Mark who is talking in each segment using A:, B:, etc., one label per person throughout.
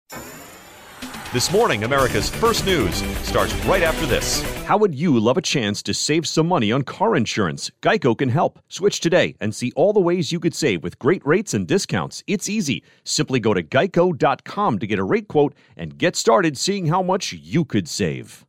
A: This morning, America's First News starts right after this. How would you love a chance to save some money on car insurance? Geico can help. Switch today and see all the ways you could save with great rates and discounts. It's easy. Simply go to geico.com to get a rate quote and get started seeing how much you could save.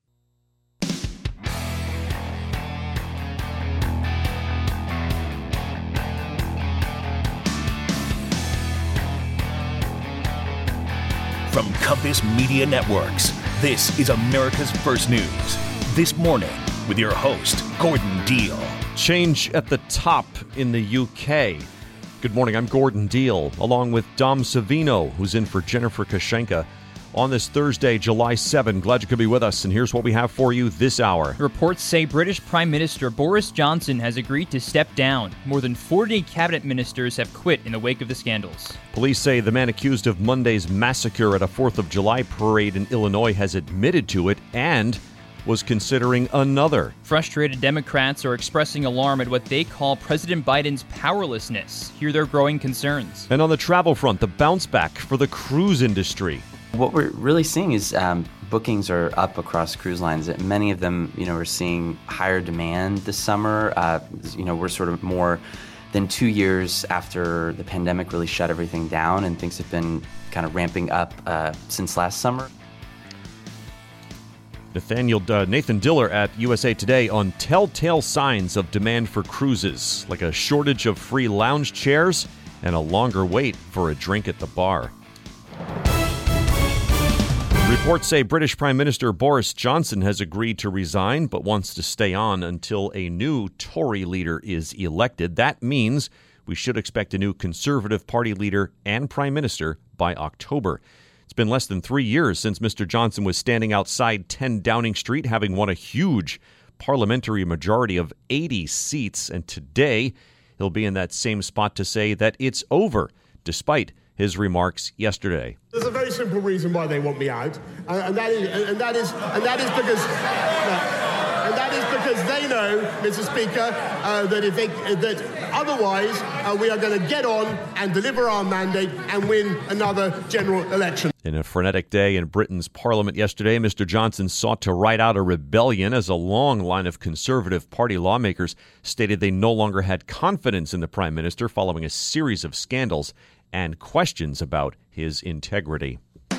B: From Compass Media Networks, this is America's First News. This morning, with your host, Gordon Deal.
A: Change at the top in the UK. Good morning, I'm Gordon Deal, along with Dom Savino, who's in for Jennifer Kashenka. On this Thursday, July 7, glad you could be with us, and here's what we have for you this hour.
C: Reports say British Prime Minister Boris Johnson has agreed to step down. More than 40 cabinet ministers have quit in the wake of the scandals.
A: Police say the man accused of Monday's massacre at a 4th of July parade in Illinois has admitted to it and was considering another.
C: Frustrated Democrats are expressing alarm at what they call President Biden's powerlessness. Hear their growing concerns.
A: And on the travel front, the bounce back for the cruise industry.
D: What we're really seeing is bookings are up across cruise lines. Many of them, are seeing higher demand this summer. We're sort of more than 2 years after the pandemic really shut everything down, and things have been kind of ramping up since last summer.
A: Nathan Diller at USA Today on telltale signs of demand for cruises, like a shortage of free lounge chairs and a longer wait for a drink at the bar. Reports say British Prime Minister Boris Johnson has agreed to resign but wants to stay on until a new Tory leader is elected. That means we should expect a new Conservative Party leader and Prime Minister by October. It's been less than 3 years since Mr. Johnson was standing outside 10 Downing Street, having won a huge parliamentary majority of 80 seats. And today, he'll be in that same spot to say that it's over, despite his remarks yesterday.
E: There's a very simple reason why they want me out, and that is because they know, Mr. Speaker, that otherwise we are going to get on and deliver our mandate and win another general election.
A: In a frenetic day in Britain's Parliament yesterday, Mr. Johnson sought to ride out a rebellion as a long line of Conservative Party lawmakers stated they no longer had confidence in the Prime Minister following a series of scandals and questions about his integrity.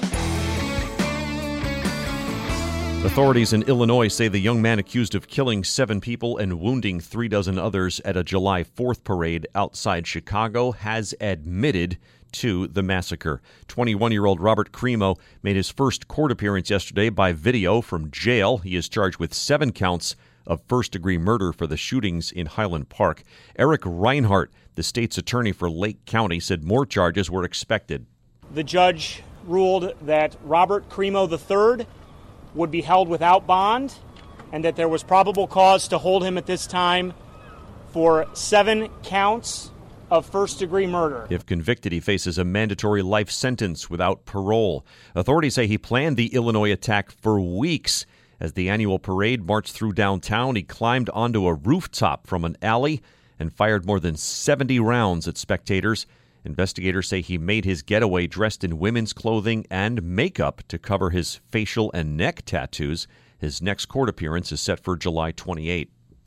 A: Authorities in Illinois say the young man accused of killing 7 people and wounding 36 others at a July 4th parade outside Chicago has admitted to the massacre. 21-year-old Robert Crimo made his first court appearance yesterday by video from jail. He is charged with 7 counts of first-degree murder for the shootings in Highland Park. Eric Reinhart, the state's attorney for Lake County, said more charges were expected.
F: The judge ruled that Robert Crimo III would be held without bond and that there was probable cause to hold him at this time for 7 counts of first-degree murder.
A: If convicted, he faces a mandatory life sentence without parole. Authorities say he planned the Illinois attack for weeks. As the annual parade marched through downtown, he climbed onto a rooftop from an alley and fired more than 70 rounds at spectators. Investigators say he made his getaway dressed in women's clothing and makeup to cover his facial and neck tattoos. His next court appearance is set for July 28.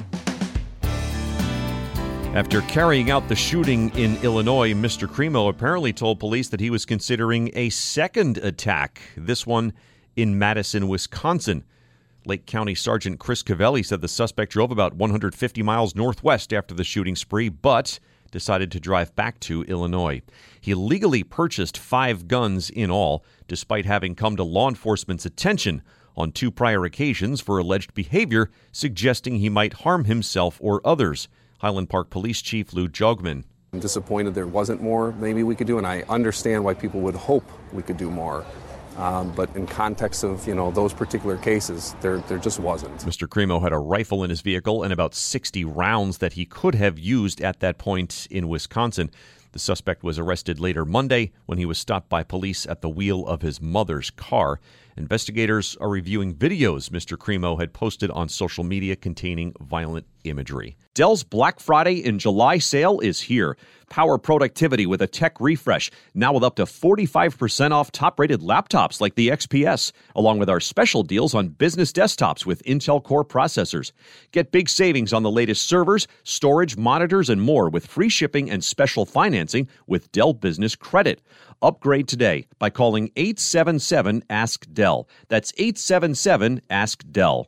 A: After carrying out the shooting in Illinois, Mr. Crimo apparently told police that he was considering a second attack, this one in Madison, Wisconsin. Lake County Sergeant Chris Cavelli said the suspect drove about 150 miles northwest after the shooting spree, but decided to drive back to Illinois. He legally purchased 5 guns in all, despite having come to law enforcement's attention on 2 prior occasions for alleged behavior suggesting he might harm himself or others. Highland Park Police Chief Lou Jogman.
G: I'm disappointed there wasn't more maybe we could do, and I understand why people would hope we could do more. But in context of, those particular cases, there just wasn't. Mr. Crimo had a rifle in his vehicle and about 60 rounds that he could have used at that point in Wisconsin. The suspect was arrested later Monday when he was stopped by police at the wheel of his mother's car. Investigators are reviewing videos Mr. Crimo had posted on social media containing violent imagery.
A: Dell's Black Friday and July sale is here. Power productivity with a tech refresh, now with up to 45% off top-rated laptops like the XPS, along with our special deals on business desktops with Intel Core processors. Get big savings on the latest servers, storage, monitors, and more with free shipping and special financing with Dell Business Credit. Upgrade today by calling 877-ASK-DELL. That's 877-ASK-DELL.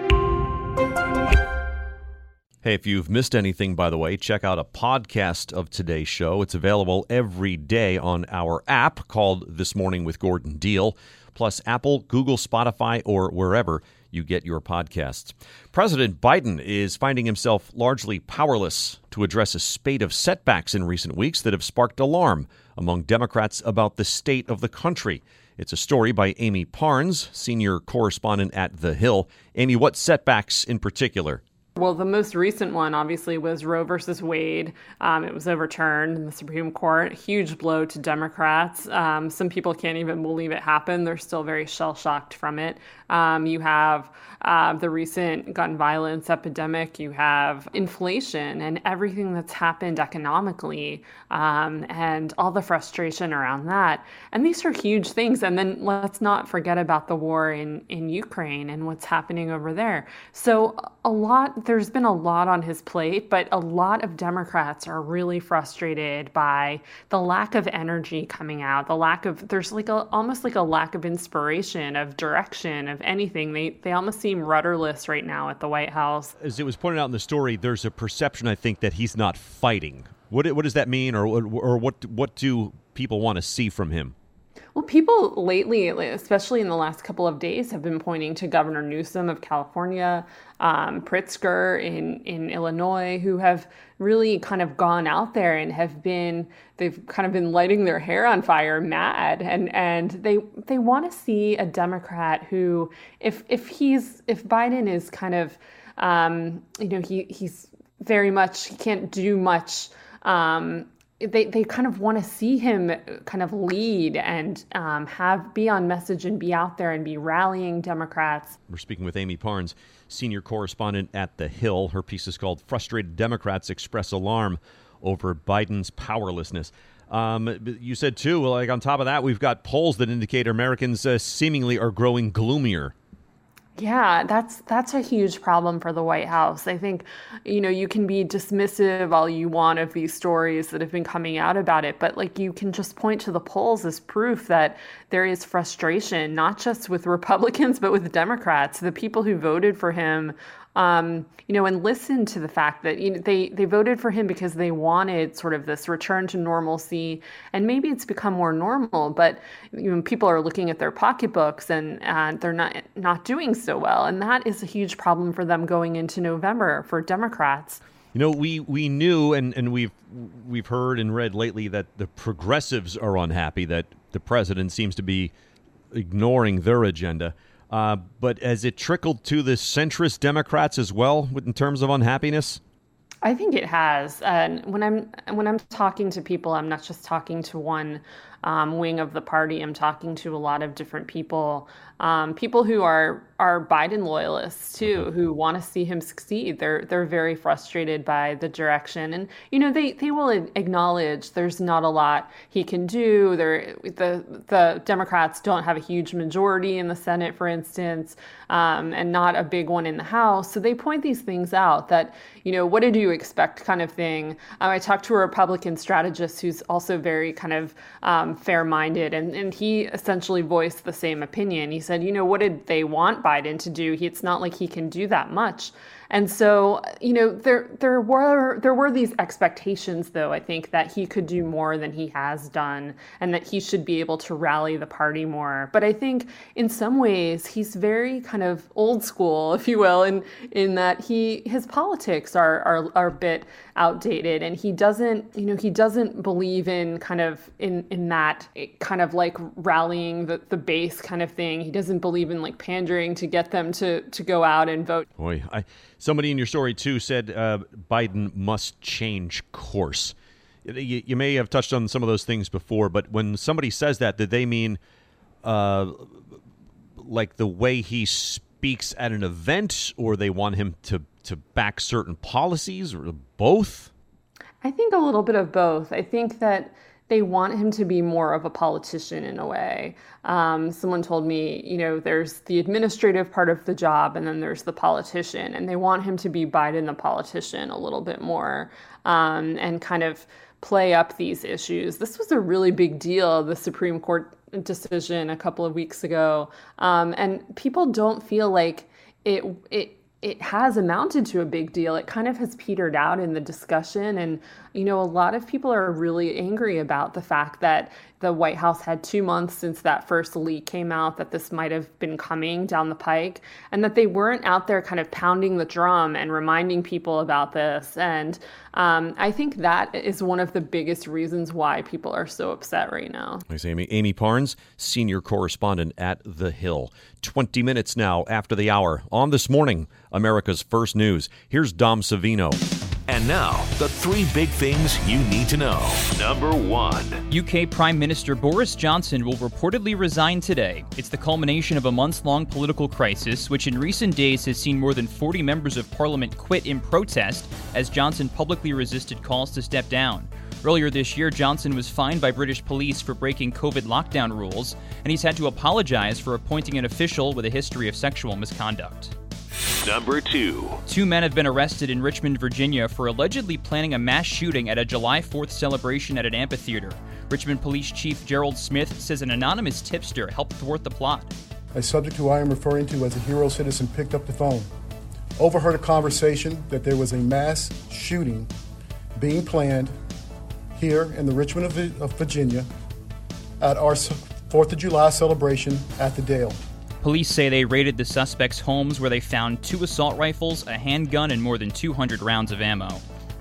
A: Hey, if you've missed anything, by the way, check out a podcast of today's show. It's available every day on our app called This Morning with Gordon Deal, plus Apple, Google, Spotify, or wherever you get your podcasts. President Biden is finding himself largely powerless to address a spate of setbacks in recent weeks that have sparked alarm among Democrats about the state of the country. It's a story by Amy Parnes, senior correspondent at The Hill. Amy, what setbacks in particular?
H: Well, the most recent one, obviously, was Roe versus Wade. It was overturned in the Supreme Court. Huge blow to Democrats. Some people can't even believe it happened. They're still very shell-shocked from it. You have the recent gun violence epidemic. You have inflation and everything that's happened economically, and all the frustration around that. And these are huge things. And then let's not forget about the war in Ukraine and what's happening over there. So there's been a lot on his plate, but a lot of Democrats are really frustrated by the lack of energy coming out, there's almost like a lack of inspiration, of direction, of anything. They almost seem rudderless right now at the White House.
A: As it was pointed out in the story, there's a perception, I think, that he's not fighting. What does that mean, or what do people want to see from him?
H: Well, people lately, especially in the last couple of days, have been pointing to Governor Newsom of California, Pritzker in Illinois, who have really kind of gone out there and they've kind of been lighting their hair on fire, mad, and they want to see a Democrat who, if Biden is kind of, he's very much, he can't do much. They kind of want to see him kind of lead and be on message and be out there and be rallying Democrats.
A: We're speaking with Amy Parnes, senior correspondent at The Hill. Her piece is called "Frustrated Democrats Express Alarm Over Biden's Powerlessness." You said, too, like on top of that, we've got polls that indicate Americans seemingly are growing gloomier.
H: Yeah, that's a huge problem for the White House. I think, you can be dismissive all you want of these stories that have been coming out about it, but you can just point to the polls as proof that there is frustration, not just with Republicans, but with Democrats. The people who voted for him, and listen to the fact that they voted for him because they wanted sort of this return to normalcy, and maybe it's become more normal, but people are looking at their pocketbooks and they're not doing so well, and that is a huge problem for them going into November for Democrats.
A: We knew and we've heard and read lately that the progressives are unhappy that the president seems to be ignoring their agenda. But has it trickled to the centrist Democrats as well in terms of unhappiness?
H: I think it has. And when I'm talking to people, I'm not just talking to one wing of the party. I'm talking to a lot of different people, people who are Biden loyalists too, who want to see him succeed. They're very frustrated by the direction, and they will acknowledge there's not a lot he can do. The Democrats don't have a huge majority in the Senate, for instance, and not a big one in the House. So they point these things out that what did you expect, kind of thing. I talked to a Republican strategist who's also very kind of fair-minded, and he essentially voiced the same opinion. He said, what did they want Biden to do? It's not like he can do that much. And so, there were these expectations, though, I think, that he could do more than he has done and that he should be able to rally the party more. But I think in some ways he's very kind of old school, if you will, in that his politics are a bit outdated, and he doesn't believe in kind of in that kind of like rallying the base kind of thing. He doesn't believe in like pandering to get them to go out and vote.
A: Boy, somebody in your story, too, said Biden must change course. You may have touched on some of those things before, but when somebody says that, do they mean like the way he speaks at an event, or they want him to back certain policies, or both?
H: I think a little bit of both. I think that they want him to be more of a politician in a way. Someone told me, there's the administrative part of the job and then there's the politician, and they want him to be Biden the politician a little bit more, and kind of play up these issues. This was a really big deal, the Supreme Court decision a couple of weeks ago, and people don't feel like it has amounted to a big deal. It kind of has petered out in the discussion. And, a lot of people are really angry about the fact that the White House had 2 months since that first leak came out that this might have been coming down the pike, and that they weren't out there kind of pounding the drum and reminding people about this. And I think that is one of the biggest reasons why people are so upset right now.
A: Thanks, Amy. Amy Parnes, senior correspondent at The Hill. 20 minutes now after the hour. On This Morning, America's First News. Here's Dom Savino.
B: And now, the 3 big things you need to know. Number 1.
C: UK Prime Minister Boris Johnson will reportedly resign today. It's the culmination of a months-long political crisis, which in recent days has seen more than 40 members of Parliament quit in protest as Johnson publicly resisted calls to step down. Earlier this year, Johnson was fined by British police for breaking COVID lockdown rules, and he's had to apologize for appointing an official with a history of sexual misconduct.
B: Number 2.
C: 2 men have been arrested in Richmond, Virginia for allegedly planning a mass shooting at a July 4th celebration at an amphitheater. Richmond Police Chief Gerald Smith says an anonymous tipster helped thwart the plot.
I: A subject who I am referring to as a hero citizen picked up the phone, overheard a conversation that there was a mass shooting being planned here in the Richmond of Virginia at our 4th of July celebration at the Dale.
C: Police say they raided the suspect's homes where they found 2 assault rifles, a handgun, and more than 200 rounds of ammo.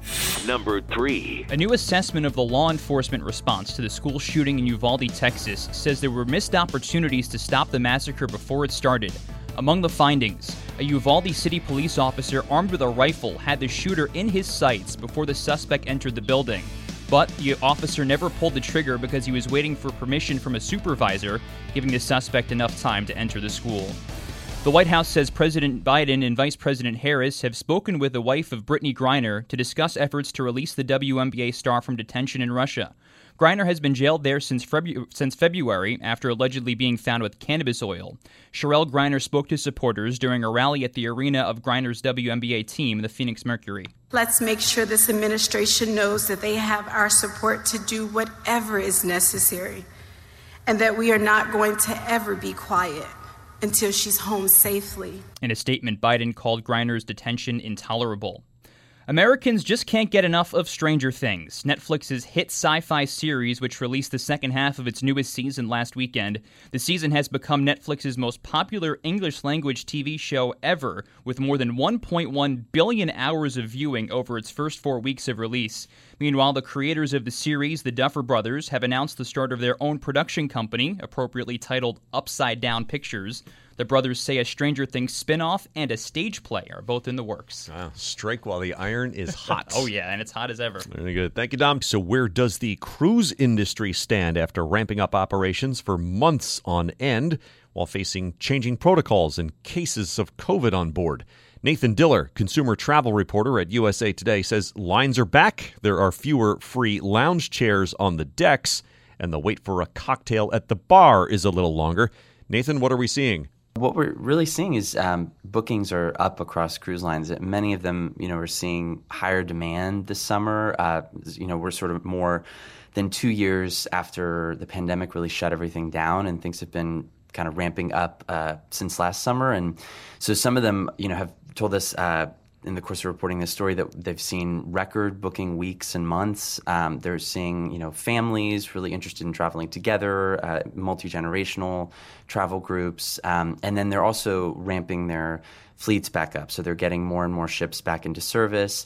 B: Number 3.
C: A new assessment of the law enforcement response to the school shooting in Uvalde, Texas, says there were missed opportunities to stop the massacre before it started. Among the findings, a Uvalde City police officer armed with a rifle had the shooter in his sights before the suspect entered the building. But the officer never pulled the trigger because he was waiting for permission from a supervisor, giving the suspect enough time to enter the school. The White House says President Biden and Vice President Harris have spoken with the wife of Brittany Griner to discuss efforts to release the WNBA star from detention in Russia. Griner has been jailed there since February after allegedly being found with cannabis oil. Sherelle Griner spoke to supporters during a rally at the arena of Griner's WNBA team, the Phoenix Mercury.
J: Let's make sure this administration knows that they have our support to do whatever is necessary, and that we are not going to ever be quiet until she's home safely.
C: In a statement, Biden called Griner's detention intolerable. Americans just can't get enough of Stranger Things, Netflix's hit sci-fi series, which released the second half of its newest season last weekend. The season has become Netflix's most popular English-language TV show ever, with more than 1.1 billion hours of viewing over its first 4 weeks of release. Meanwhile, the creators of the series, the Duffer Brothers, have announced the start of their own production company, appropriately titled Upside Down Pictures. The brothers say a Stranger Things spin-off and a stage play are both in the works.
A: Wow, strike while the iron is hot.
C: Oh, yeah, and it's hot as ever.
A: Very good. Thank you, Dom. So where does the cruise industry stand after ramping up operations for months on end while facing changing protocols and cases of COVID on board? Nathan Diller, consumer travel reporter at USA Today, says lines are back. There are fewer free lounge chairs on the decks, and the wait for a cocktail at the bar is a little longer. Nathan, what are we seeing?
D: What we're really seeing is bookings are up across cruise lines. Many of them, we're seeing higher demand this summer. We're sort of more than 2 years after the pandemic really shut everything down, and things have been kind of ramping up since last summer. And so some of them, have told us in the course of reporting this story that they've seen record booking weeks and months. They're seeing, families really interested in traveling together, multi-generational travel groups. And then they're also ramping their fleets back up. So they're getting more and more ships back into service.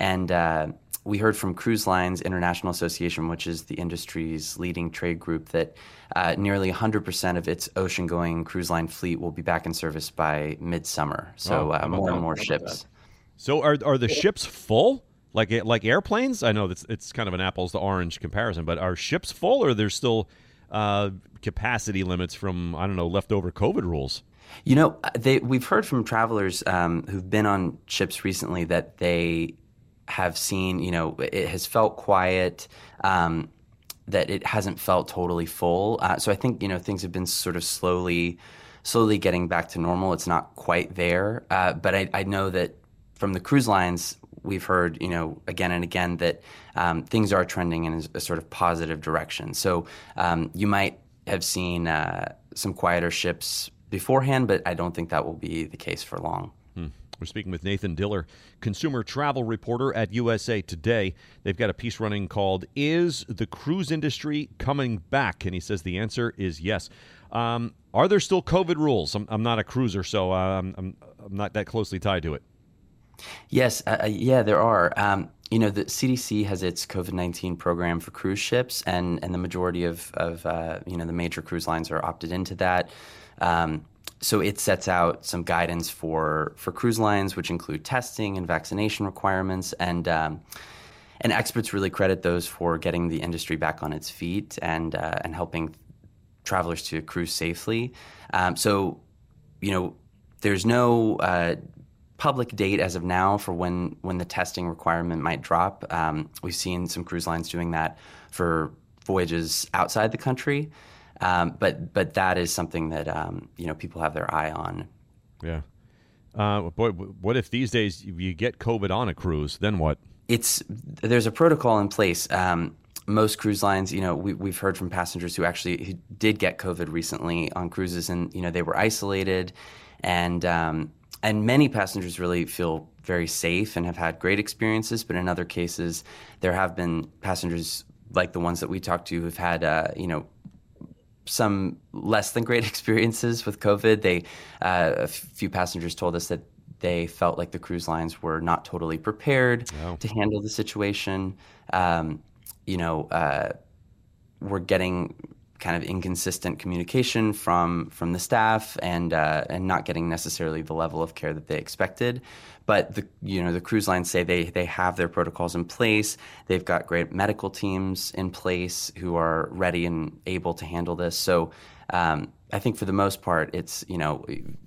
D: And we heard from Cruise Lines International Association, which is the industry's leading trade group, that nearly 100% of its ocean-going cruise line fleet will be back in service by midsummer. So more and more ships.
A: So are the ships full, like airplanes? I know it's kind of an apples to orange comparison, but are ships full, or there's still capacity limits from, I don't know, leftover COVID rules.
D: You know, we've heard from travelers who've been on ships recently that they have seen, you know, it has felt quiet, that it hasn't felt totally full. So I think, you know, things have been sort of slowly getting back to normal. It's not quite there. But I know that from the cruise lines, we've heard, you know, again and again that things are trending in a sort of positive direction. So you might have seen some quieter ships beforehand, but I don't think that will be the case for long.
A: We're speaking with Nathan Diller, consumer travel reporter at USA Today. They've got a piece running called "Is the Cruise Industry Coming Back?" And he says the answer is yes. Are there still COVID rules? I'm not a cruiser, so I'm not that closely tied to it.
D: Yes, yeah, there are. You know, the CDC has its COVID-19 program for cruise ships, and the majority of you know, the major cruise lines are opted into that. So it sets out some guidance for cruise lines, which include testing and vaccination requirements, and experts really credit those for getting the industry back on its feet and helping travelers to cruise safely. So, you know, there's no public date as of now for when the testing requirement might drop. We've seen some cruise lines doing that for voyages outside the country. But that is something that you know, people have their eye on.
A: Yeah. Boy, what if these days you get COVID on a cruise? Then what?
D: There's a protocol in place. Most cruise lines, you know, we've heard from passengers who did get COVID recently on cruises, and you know, they were isolated, and many passengers really feel very safe and have had great experiences. But in other cases, there have been passengers like the ones that we talked to who've had you know, some less than great experiences with COVID. A few passengers told us that they felt like the cruise lines were not totally prepared to handle the situation. You know, we're getting kind of inconsistent communication from the staff, and not getting necessarily the level of care that they expected. But the cruise lines say they have their protocols in place. They've got great medical teams in place who are ready and able to handle this. So I think for the most part, it's, you know,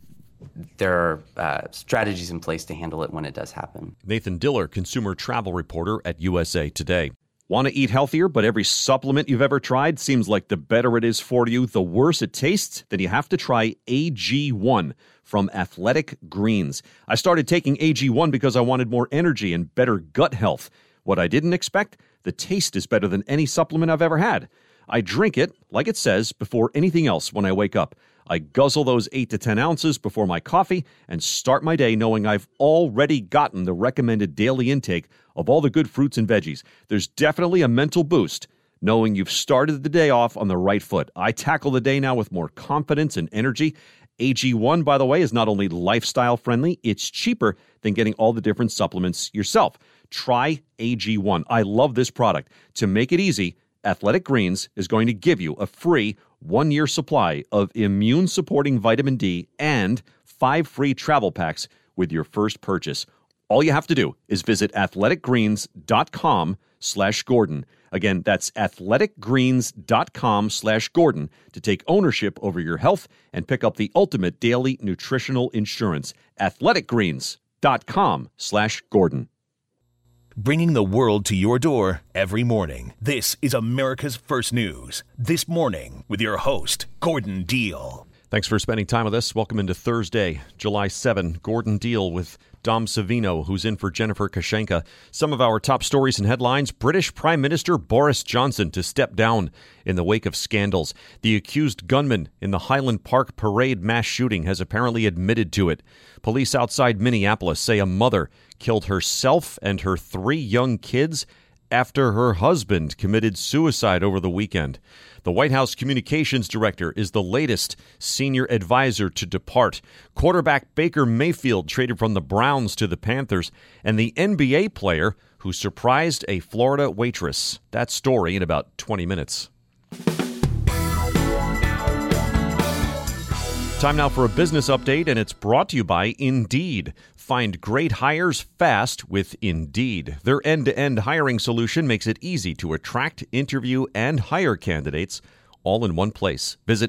D: there are strategies in place to handle it when it does happen.
A: Nathan Diller, consumer travel reporter at USA Today. Want to eat healthier, but every supplement you've ever tried seems like the better it is for you, the worse it tastes? Then you have to try AG1 from Athletic Greens. I started taking AG1 because I wanted more energy and better gut health. What I didn't expect? The taste is better than any supplement I've ever had. I drink it, like it says, before anything else when I wake up. I guzzle those 8 to 10 ounces before my coffee and start my day knowing I've already gotten the recommended daily intake of all the good fruits and veggies. There's definitely a mental boost knowing you've started the day off on the right foot. I tackle the day now with more confidence and energy. AG1, by the way, is not only lifestyle friendly, it's cheaper than getting all the different supplements yourself. Try AG1. I love this product. To make it easy, Athletic Greens is going to give you a free 1-year supply of immune-supporting vitamin D and 5 free travel packs with your first purchase. All you have to do is visit athleticgreens.com/Gordon. Again, that's athleticgreens.com/Gordon to take ownership over your health and pick up the ultimate daily nutritional insurance. athleticgreens.com/Gordon.
B: Bringing the world to your door every morning. This is America's First News. This Morning with your host, Gordon Deal.
A: Thanks for spending time with us. Welcome into Thursday, July 7. Gordon Deal with Dom Savino, who's in for Jennifer Kashenka. Some of our top stories and headlines: British Prime Minister Boris Johnson to step down in the wake of scandals. The accused gunman in the Highland Park parade mass shooting has apparently admitted to it. Police outside Minneapolis say a mother killed herself and her 3 young kids after her husband committed suicide over the weekend. The White House communications director is the latest senior advisor to depart. Quarterback Baker Mayfield traded from the Browns to the Panthers, and the NBA player who surprised a Florida waitress. That story in about 20 minutes. Time now for a business update, and it's brought to you by Indeed. Find great hires fast with Indeed. Their end-to-end hiring solution makes it easy to attract, interview, and hire candidates all in one place. Visit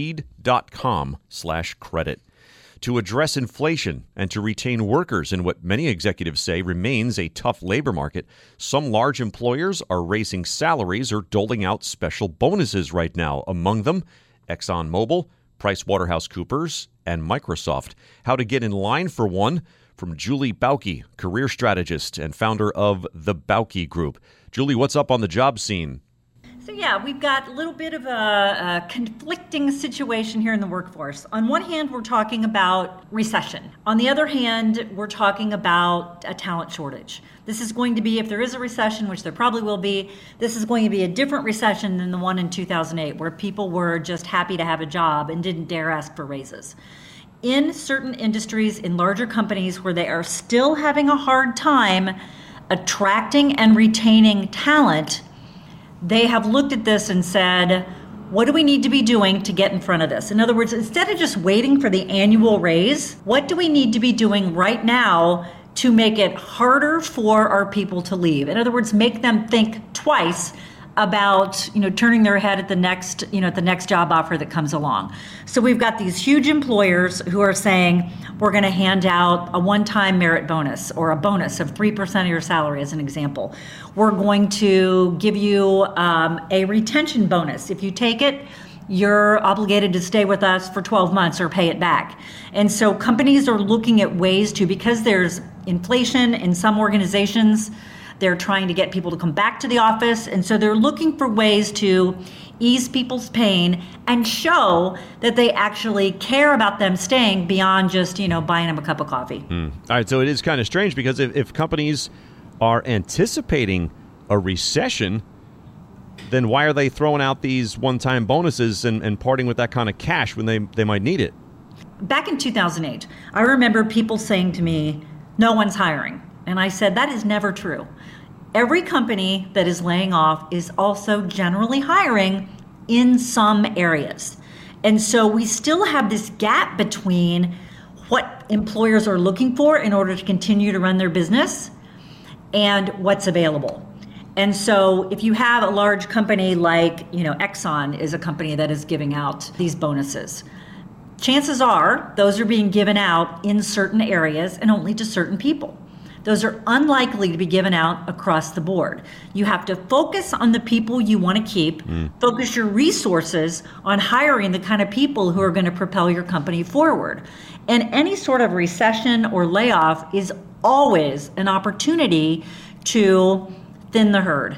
A: Indeed.com/credit. To address inflation and to retain workers in what many executives say remains a tough labor market, some large employers are raising salaries or doling out special bonuses right now. Among them, ExxonMobil, PricewaterhouseCoopers, and Microsoft. How to get in line for one, from Julie Bauke, career strategist and founder of the Bauke Group. Julie, what's up on the job scene?
K: So yeah, we've got a little bit of a conflicting situation here in the workforce. On one hand, we're talking about recession. On the other hand, we're talking about a talent shortage. This is going to be, if there is a recession, which there probably will be, this is going to be a different recession than the one in 2008, where people were just happy to have a job and didn't dare ask for raises. In certain industries, in larger companies where they are still having a hard time attracting and retaining talent, they have looked at this and said, what do we need to be doing to get in front of this? In other words, instead of just waiting for the annual raise, what do we need to be doing right now to make it harder for our people to leave? In other words, make them think twice about, turning their head at the next job offer that comes along. So we've got these huge employers who are saying, we're going to hand out a one-time merit bonus or a bonus of 3% of your salary, as an example. We're going to give you a retention bonus. If you take it, you're obligated to stay with us for 12 months or pay it back. And so companies are looking at ways to, because there's inflation in some organizations, they're trying to get people to come back to the office. And so they're looking for ways to ease people's pain and show that they actually care about them staying beyond just, buying them a cup of coffee.
A: All right. So it is kind of strange because if companies are anticipating a recession, then why are they throwing out these one-time bonuses and parting with that kind of cash when they might need it?
K: Back in 2008, I remember people saying to me, no one's hiring. And I said, that is never true. Every company that is laying off is also generally hiring in some areas. And so we still have this gap between what employers are looking for in order to continue to run their business and what's available. And so if you have a large company like, Exxon is a company that is giving out these bonuses, chances are those are being given out in certain areas and only to certain people. Those are unlikely to be given out across the board. You have to focus on the people you want to keep, focus your resources on hiring the kind of people who are going to propel your company forward. And any sort of recession or layoff is always an opportunity to thin the herd,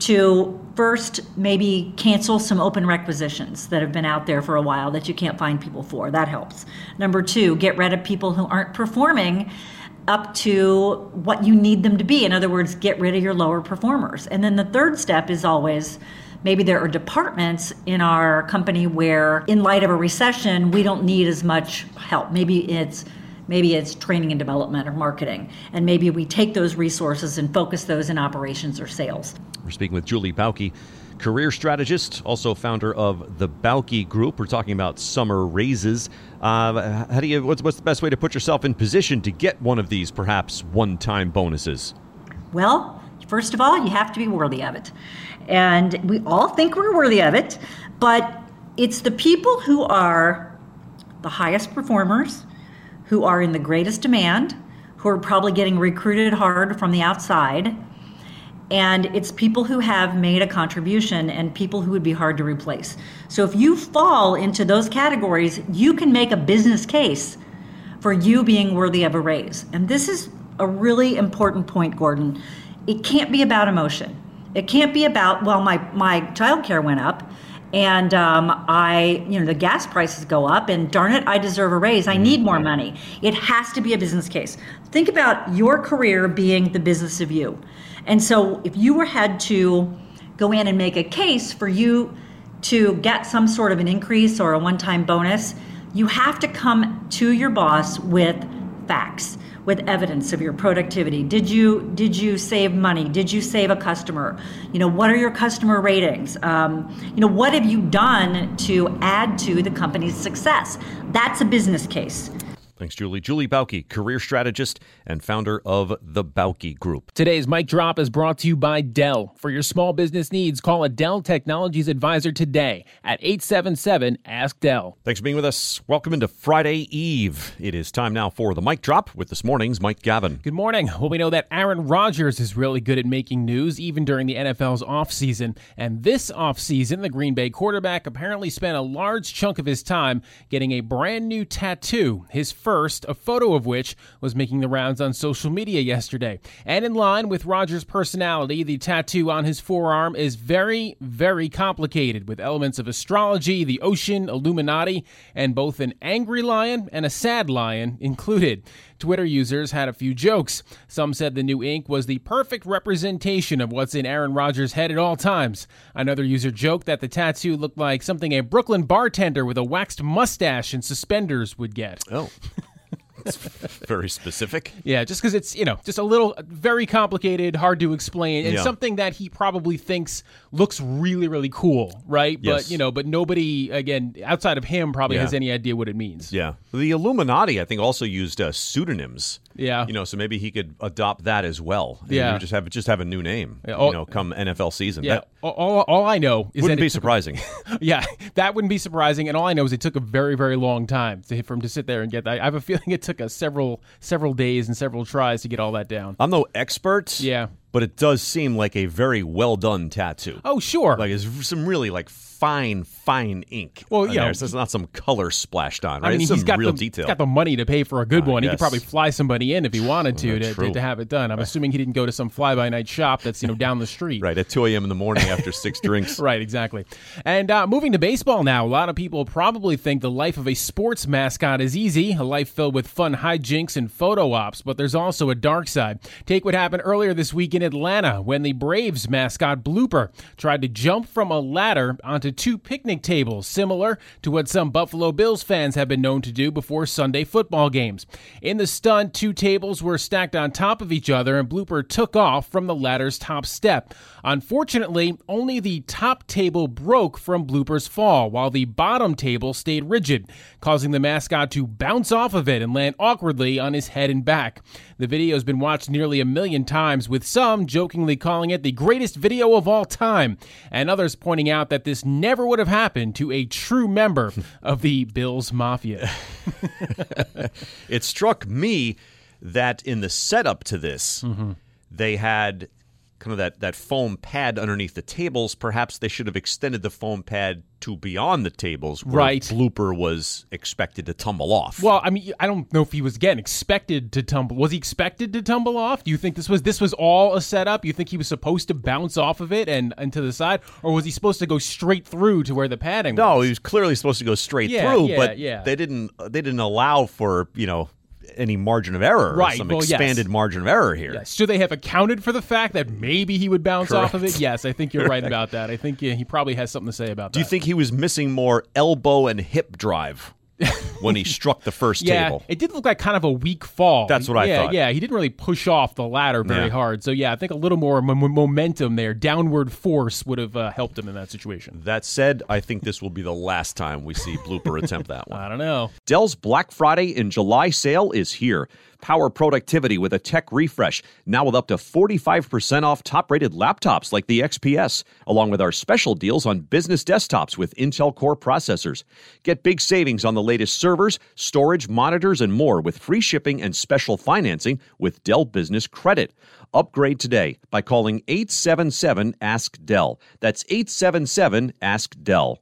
K: to first maybe cancel some open requisitions that have been out there for a while that you can't find people for. That helps. Number two, get rid of people who aren't performing up to what you need them to be. In other words, get rid of your lower performers. And then the third step is always, maybe there are departments in our company where, in light of a recession, we don't need as much help. Maybe it's training and development or marketing. And maybe we take those resources and focus those in operations or sales.
A: We're speaking with Julie Bauke, career strategist, also founder of the Bauke Group. We're talking about summer raises. What's the best way to put yourself in position to get one of these perhaps one-time bonuses?
K: Well, first of all, you have to be worthy of it. And we all think we're worthy of it, but it's the people who are the highest performers, who are in the greatest demand, who are probably getting recruited hard from the outside. And it's people who have made a contribution and people who would be hard to replace. So if you fall into those categories, you can make a business case for you being worthy of a raise. And this is a really important point, Gordon. It can't be about emotion. It can't be about, well, my childcare went up and the gas prices go up and darn it, I deserve a raise. I need more money. It has to be a business case. Think about your career being the business of you. And so if you had to go in and make a case for you to get some sort of an increase or a one-time bonus, you have to come to your boss with facts, with evidence of your productivity. Did you save money? Did you save a customer? What are your customer ratings? What have you done to add to the company's success? That's a business case.
A: Thanks, Julie. Julie Bauke, career strategist and founder of the Bauke Group.
L: Today's Mic Drop is brought to you by Dell. For your small business needs, call a Dell Technologies advisor today at 877-ASK-DELL.
A: Thanks for being with us. Welcome into Friday Eve. It is time now for the Mic Drop with this morning's Mike Gavin.
L: Good morning. Well, we know that Aaron Rodgers is really good at making news, even during the NFL's offseason. And this offseason, the Green Bay quarterback apparently spent a large chunk of his time getting a brand new tattoo, his first, a photo of which was making the rounds on social media yesterday. And in line with Rodgers' personality, the tattoo on his forearm is very, very complicated, with elements of astrology, the ocean, Illuminati, and both an angry lion and a sad lion included. Twitter users had a few jokes. Some said the new ink was the perfect representation of what's in Aaron Rodgers' head at all times. Another user joked that the tattoo looked like something a Brooklyn bartender with a waxed mustache and suspenders would get.
A: Oh. It's very specific.
L: Yeah, just because it's, just a little very complicated, hard to explain, and something that he probably thinks looks really, really cool, right?
A: Yes.
L: But nobody, again, outside of him probably has any idea what it means.
A: Yeah. The Illuminati, I think, also used pseudonyms.
L: Yeah.
A: So maybe he could adopt that as well. And
L: yeah.
A: Just have a new name, come NFL season.
L: Yeah. All I know is
A: wouldn't be surprising.
L: Yeah, that wouldn't be surprising. And all I know is it took a very, very long time for him to sit there and get that. I have a feeling it took us several days and several tries to get all that down.
A: I'm no expert.
L: Yeah.
A: But it does seem like a very well done tattoo.
L: Oh, sure.
A: Like it's some really fine ink.
L: Well,
A: so it's not some color splashed on, right?
L: I mean,
A: it's some
L: he's got
A: real
L: the,
A: detail.
L: He's got the money to pay for a good one. He
A: yes.
L: could probably fly somebody in if he wanted to have it done. I'm assuming he didn't go to some fly-by-night shop that's down the street.
A: Right, at 2 a.m. in the morning after 6 drinks.
L: Right, exactly. And moving to baseball now, a lot of people probably think the life of a sports mascot is easy, a life filled with fun hijinks and photo ops, but there's also a dark side. Take what happened earlier this week in Atlanta when the Braves mascot Blooper tried to jump from a ladder onto 2 picnic tables, similar to what some Buffalo Bills fans have been known to do before Sunday football games. In the stunt, 2 tables were stacked on top of each other, and Blooper took off from the ladder's top step. Unfortunately, only the top table broke from Blooper's fall, while the bottom table stayed rigid, causing the mascot to bounce off of it and land awkwardly on his head and back. The video has been watched nearly 1 million times, with some jokingly calling it the greatest video of all time, and others pointing out that this never would have happened to a true member of the Bills Mafia.
A: It struck me that in the setup to this, they had kind of that foam pad underneath the tables. Perhaps they should have extended the foam pad to beyond the tables where
L: right.
A: Blooper was expected to tumble off.
L: Well, I mean, I don't know if he was, again, expected to tumble. Was he expected to tumble off? Do you think this was all a setup? You think he was supposed to bounce off of it and to the side? Or was he supposed to go straight through to where the padding was?
A: No, he was clearly supposed to go straight through, but they didn't allow for, any margin of error,
L: right?
A: Or some expanded margin of error here.
L: Yes. Should they have accounted for the fact that maybe he would bounce off of it? Yes, I think you're right about that. I think he probably has something to say about that.
A: Do you think he was missing more elbow and hip drive when he struck the first table?
L: It did look like kind of a weak fall.
A: That's what I thought.
L: Yeah, he didn't really push off the ladder very hard. So, I think a little more momentum there, downward force would have helped him in that situation.
A: That said, I think this will be the last time we see Blooper attempt that one.
L: I don't know.
A: Dell's Black Friday and July sale is here. Power productivity with a tech refresh, now with up to 45% off top-rated laptops like the XPS, along with our special deals on business desktops with Intel Core processors. Get big savings on the latest servers, storage, monitors, and more with free shipping and special financing with Dell Business Credit. Upgrade today by calling 877-ASK-DELL. That's 877-ASK-DELL.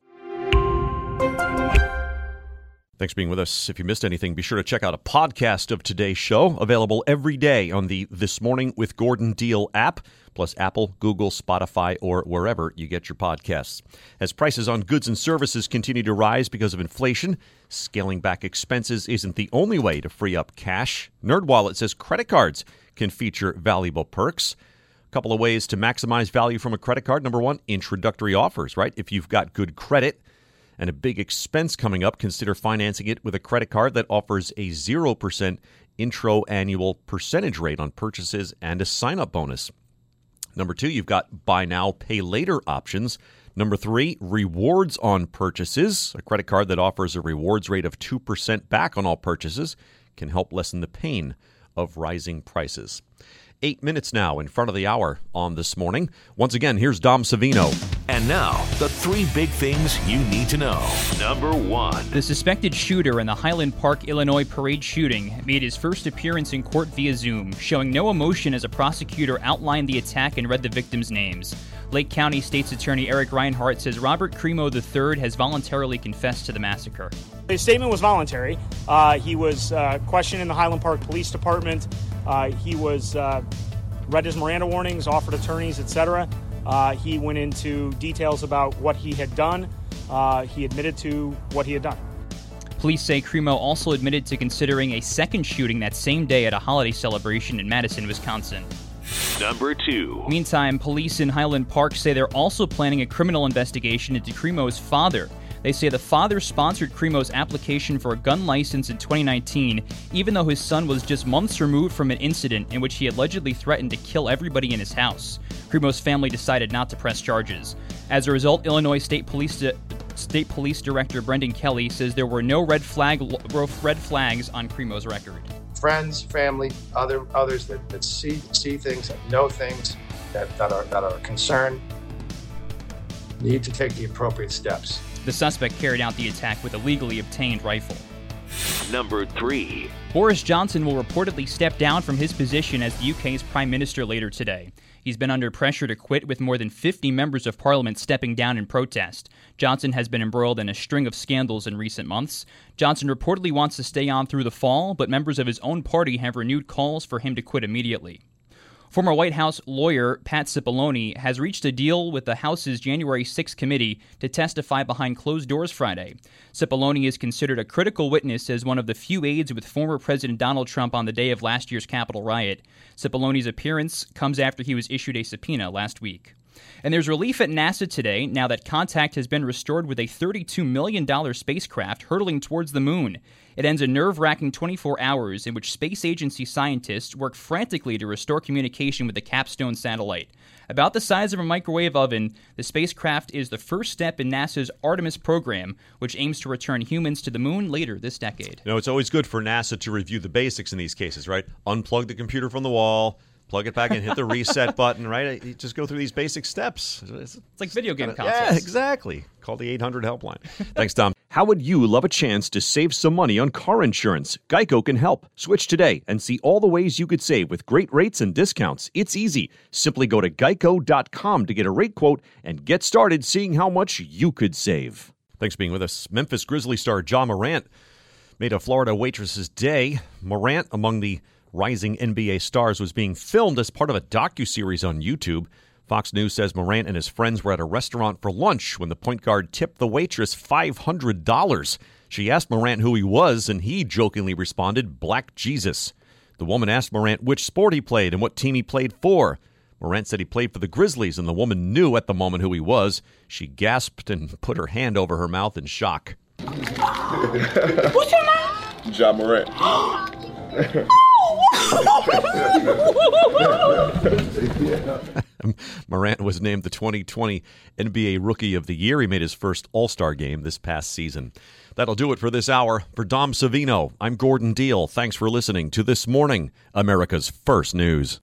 A: Thanks for being with us. If you missed anything, be sure to check out a podcast of today's show, available every day on the This Morning with Gordon Deal app, plus Apple, Google, Spotify, or wherever you get your podcasts. As prices on goods and services continue to rise because of inflation, scaling back expenses isn't the only way to free up cash. NerdWallet says credit cards can feature valuable perks. A couple of ways to maximize value from a credit card. Number one, introductory offers, right? If you've got good credit and a big expense coming up, consider financing it with a credit card that offers a 0% intro annual percentage rate on purchases and a sign-up bonus. Number two, you've got buy now, pay later options. Number three, rewards on purchases, a credit card that offers a rewards rate of 2% back on all purchases. can help lessen the pain of rising prices. 8 minutes now in front of the hour on This Morning. Once again, here's Dom Savino.
B: And now, the 3 big things you need to know. Number 1.
C: The suspected shooter in the Highland Park, Illinois parade shooting made his first appearance in court via Zoom, showing no emotion as a prosecutor outlined the attack and read the victims' names. Lake County State's Attorney Eric Reinhart says Robert Crimo III has voluntarily confessed to the massacre.
F: His statement was voluntary. He was questioned in the Highland Park Police Department. He was read his Miranda warnings, offered attorneys, etc. He went into details about what he had done. He admitted to what he had done.
C: Police say Crimo also admitted to considering a second shooting that same day at a holiday celebration in Madison, Wisconsin.
B: Number 2.
C: Meantime, police in Highland Park say they're also planning a criminal investigation into Crimo's father. They say the father sponsored Crimo's application for a gun license in 2019, even though his son was just months removed from an incident in which he allegedly threatened to kill everybody in his house. Crimo's family decided not to press charges. As a result, Illinois State Police Director Brendan Kelly says there were no red flags on Crimo's record.
M: Friends, family, others that see things, that know things, that are concerned, need to take the appropriate steps.
C: The suspect carried out the attack with a legally obtained rifle.
B: Number 3.
C: Boris Johnson will reportedly step down from his position as the UK's Prime Minister later today. He's been under pressure to quit, with more than 50 members of Parliament stepping down in protest. Johnson has been embroiled in a string of scandals in recent months. Johnson reportedly wants to stay on through the fall, but members of his own party have renewed calls for him to quit immediately. Former White House lawyer Pat Cipollone has reached a deal with the House's January 6 committee to testify behind closed doors Friday. Cipollone is considered a critical witness as one of the few aides with former President Donald Trump on the day of last year's Capitol riot. Cipollone's appearance comes after he was issued a subpoena last week. And there's relief at NASA today now that contact has been restored with a $32 million spacecraft hurtling towards the moon. It ends a nerve-wracking 24 hours in which space agency scientists work frantically to restore communication with the Capstone satellite. About the size of a microwave oven, the spacecraft is the first step in NASA's Artemis program, which aims to return humans to the moon later this decade.
A: You know, it's always good for NASA to review the basics in these cases, right? Unplug the computer from the wall, plug it back in, hit the reset button, right? You just go through these basic steps.
C: It's like video game consoles.
A: Yeah, exactly. Call the 800 helpline. Thanks, Tom. How would you love a chance to save some money on car insurance? Geico can help. Switch today and see all the ways you could save with great rates and discounts. It's easy. Simply go to geico.com to get a rate quote and get started seeing how much you could save. Thanks for being with us. Memphis Grizzlies star Ja Morant made a Florida waitress's day. Morant, among the rising NBA stars, was being filmed as part of a docuseries on YouTube. Fox News says Morant and his friends were at a restaurant for lunch when the point guard tipped the waitress $500. She asked Morant who he was, and he jokingly responded, Black Jesus. The woman asked Morant which sport he played and what team he played for. Morant said he played for the Grizzlies, and the woman knew at the moment who he was. She gasped and put her hand over her mouth in shock.
N: What's your name?
O: Ja Morant.
A: Morant was named the 2020 NBA Rookie of the Year. He made his first All-Star game this past season. That'll do it for this hour. For Dom Savino, I'm Gordon Deal. Thanks for listening to This Morning, America's First News.